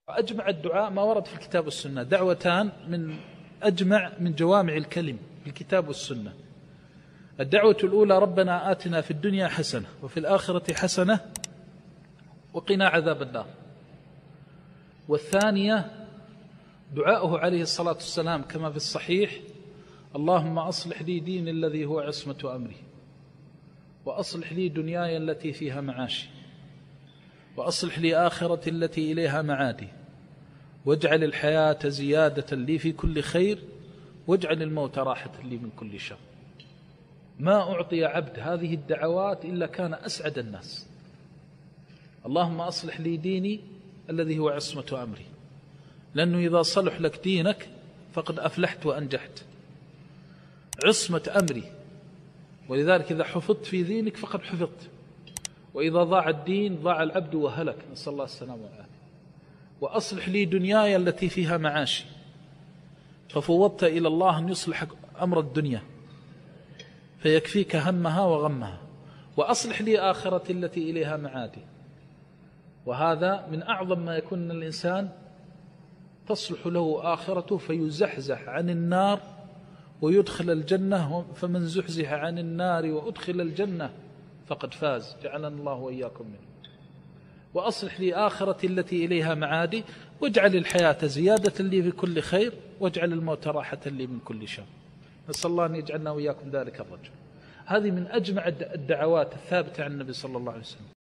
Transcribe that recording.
أجمع الدعاء ما ورد في الكتاب والسنة، دعوتان من أجمع من جوامع الكلم في الكتاب والسنة. الدعوة الأولى: ربنا آتنا في الدنيا حسنة وفي الآخرة حسنة وقنا عذاب النار. والثانية دعاؤه عليه الصلاة والسلام كما في الصحيح: اللهم أصلح لي ديني الذي هو عصمة أمري، وأصلح لي دنياي التي فيها معاشي، وأصلح لي آخرتي التي إليها معادي، واجعل الحياة زيادة لي في كل خير، واجعل الموت راحة لي من كل شر. ما أعطي عبد هذه الدعوات إلا كان أسعد الناس. اللهم أصلح لي ديني الذي هو عصمة أمري، لأنه إذا صلح لك دينك فقد أفلحت وأنجحت. عصمة أمري، ولذلك إذا حفظت في دينك فقد حفظت، وإذا ضاع الدين ضاع العبد وهلك، نسأل الله السلامة والعافية. وأصلح لي دنياي التي فيها معاشي، ففوضت إلى الله أن يصلح أمر الدنيا فيكفيك همها وغمها. وأصلح لي آخرتي التي إليها معادي. وهذا من أعظم ما يكون الإنسان تصلح له آخرته فيزحزح عن النار ويدخل الجنة، فمن زحزح عن النار وأدخل الجنة فقد فاز، جعلنا الله وإياكم منه. وأصلح لي آخرتي التي إليها معادي، واجعل الحياة زيادة لي في كل خير، واجعل الموت راحة لي من كل شر. نسأل الله أن يجعلنا وإياكم ذلك الرجل. هذه من أجمع الدعوات الثابتة عن النبي صلى الله عليه وسلم.